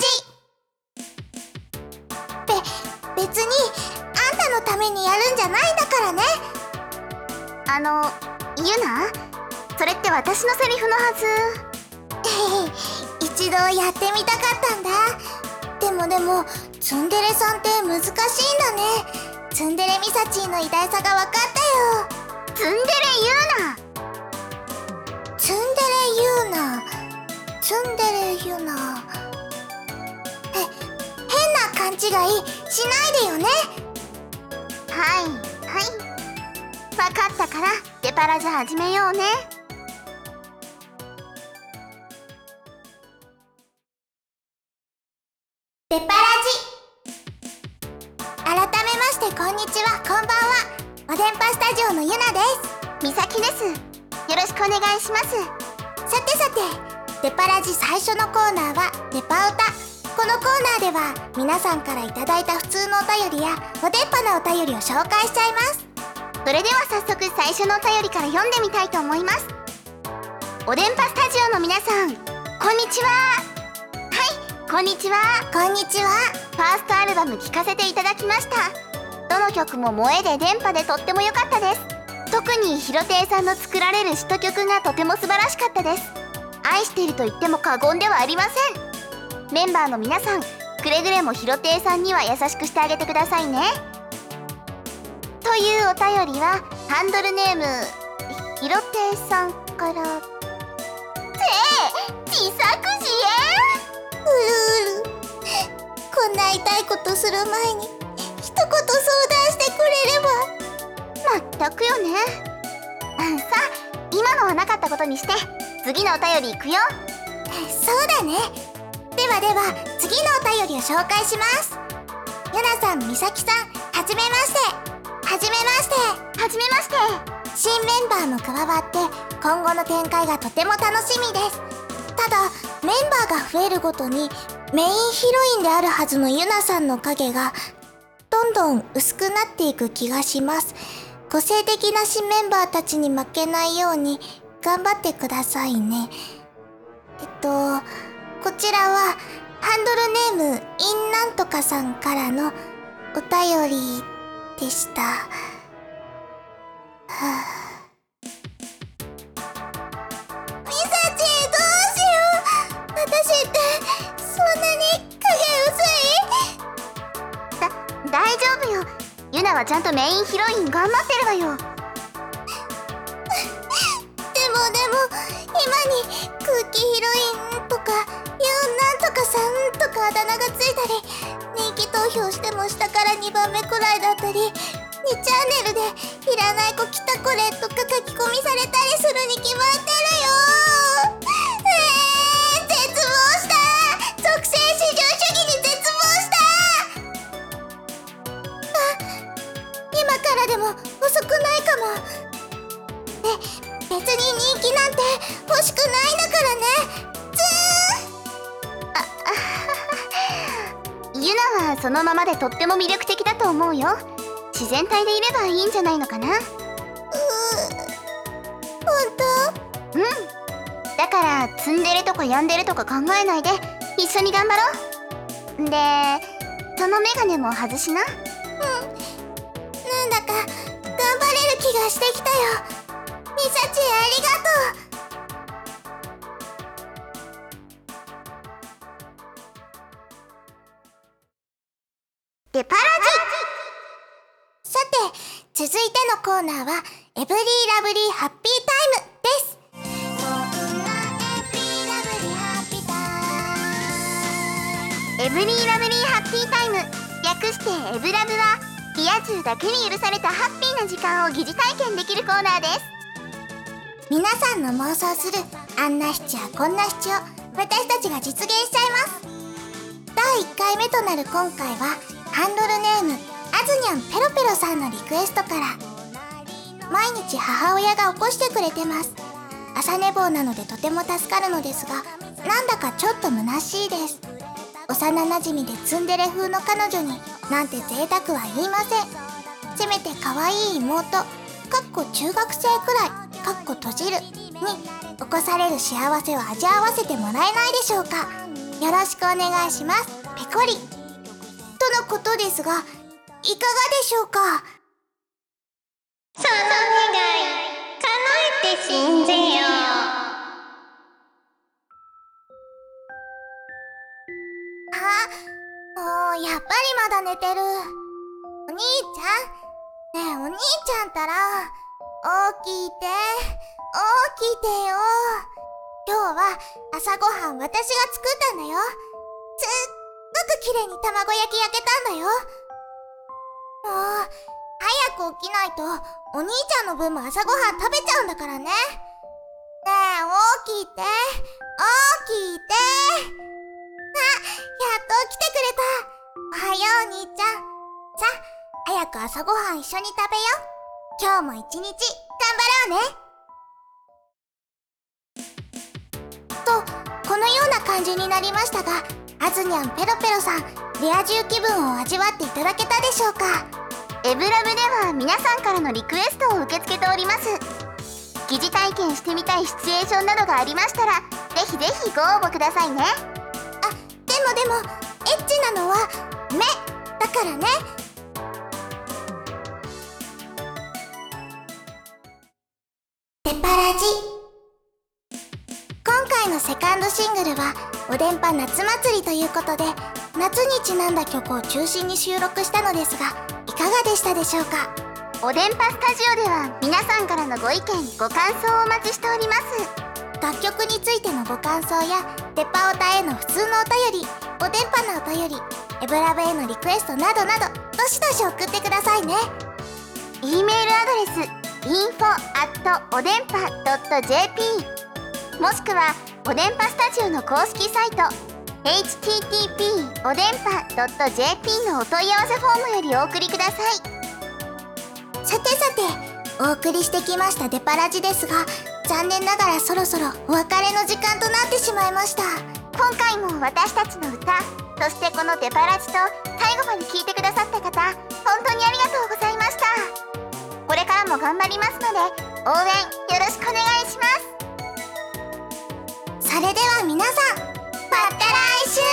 別にあんたのためにやるんじゃないんだからね。 ユナ、それって私のセリフのはず。 一度やってみたかったんだ。でもツンデレさんって難しいんだね。ツンデレミサチーの偉大さが分かったよ。 ツンデレユナ。 ツンデレユーナ。ツンデレユーナ。変な勘違いしないでよね。 はいはい、分かったからデパラジ始めようね。 デパラジ。改めましてこんにちは、こんばんは。お電波スタジオのユナです。 ミサキです。よろしくお願いします。 さて、デパラジ最初のコーナーはデパウタ。このコーナーでは皆さんからいただいた普通のお便りやお電波のお便りを紹介しちゃいます。 それでは早速最初のお便りから読んでみたいと思います。お電波スタジオの皆さん、こんにちは。はい、こんにちは。 こんにちは。 ファーストアルバム聴かせていただきました。どの曲も萌えで電波でとっても良かったです。特にヒロテイさんの作られる詩と曲がとても素晴らしかったです。愛していると言っても過言ではありません。メンバーの皆さん、くれぐれもヒロテイさんには優しくしてあげてくださいね。というお便りはハンドルネームヒロテイさんから。自作自うるうる。こんな痛いことする前に一言相談してくれれば。 演。まったくよね。さあ、今のはなかったことにして次のお便りいくよ。 そうだね。では次のお便りを紹介します。ユナさん、ミサキさん、はじめまして。はじめまして。 はじめまして。 新メンバーも加わって今後の展開がとても楽しみです。ただメンバーが増えるごとにメインヒロインであるはずのユナさんの影がどんどん薄くなっていく気がします。個性的な新メンバーたちに負けないように頑張ってくださいね。こちらはハンドルネームインなんとかさんからのお便りでした。はぁ。ミサチ、どうしよう。私ってそんなに影薄い？ 大丈夫よ。ユナはちゃんとメインヒロイン頑張ってるわよ。 でも今に空気ヒロインとかユンなんとかさんとかあだ名がついたり、人気投票しても下から2番目くらいだったり、2チャンネルでいらない子来たこれとか書き込みされたりするに決まってるよ。絶望した。属性至上主義に絶望した。今からでも遅くないかも。別に人気なんて欲しくないんだからね。 ユナはそのままでとっても魅力的だと思うよ。自然体でいればいいんじゃないのかな。 本当？ うん。だからツンデレとかヤンデレとか考えないで一緒に頑張ろう。で、そのメガネも外しな。 なんだか頑張れる気がしてきたよ。ミサチ、ありがとう。 デパラさて、続いてのコーナーはエブリーラブリーハッピータイムです。 エブリーラブリーハッピータイム、略してエブラブはリア充だけに許されたハッピーな時間を疑似体験できるコーナーです。 皆さんの妄想するあんな七やこんな七を私たちが実現しちゃいます。第1回目となる今回はハンドルネームあずにゃんペロペロさんのリクエストから。毎日母親が起こしてくれてます。朝寝坊なのでとても助かるのですが、なんだかちょっと虚しいです。幼なじみでツンデレ風の彼女になんて贅沢は言いません。せめて可愛い妹中学生くらい閉じるに起こされる幸せを味わわせてもらえないでしょうか。 よろしくお願いします。ペコリ。とのことですが、いかがでしょうか？ その願い、叶えてしんぜよ。 やっぱりまだ寝てる。お兄ちゃん、ねえお兄ちゃんたら、起きてよ。今日は朝ごはん私が作ったんだよ。すっごく綺麗に卵焼き焼けたんだよ。もう、早く起きないとお兄ちゃんの分も朝ごはん食べちゃうんだからね。ねえ、起きて。やっと起きてくれた。おはよう、お兄ちゃん。さあ、早く朝ごはん一緒に食べよう。今日も一日頑張ろうね。と、このような感じになりましたが、あずにゃんペロペロさん、レア充気分を味わっていただけたでしょうか？ エブラブでは皆さんからのリクエストを受け付けております。疑似体験してみたいシチュエーションなどがありましたら、ぜひぜひご応募くださいね。 でも、エッチなのは目だからね。デパラジ。今回のセカンドシングルはおでんぱ夏祭りということで、夏にちなんだ曲を中心に収録したのですが、いかがでしたでしょうか？ おでんぱスタジオでは皆さんからのご意見ご感想をお待ちしております。 楽曲についてのご感想やデパオタへの普通のお便り、おでんぱのお便り、エブラブへのリクエストなどなど、どしどし送ってくださいね。 E メールアドレス info@odenpa.jp もしくはおでんぱスタジオの公式サイト http おでんぱ .jp のお問い合わせフォームよりお送りください。 さて、お送りしてきましたデパラジですが、残念ながらそろそろお別れの時間となってしまいました。 今回も私たちの歌、そしてこのデパラジと最後まで聴いてくださった方、本当にありがとうございました。これからも頑張りますので、応援よろしくお願いします。 それでは皆さん、また来週。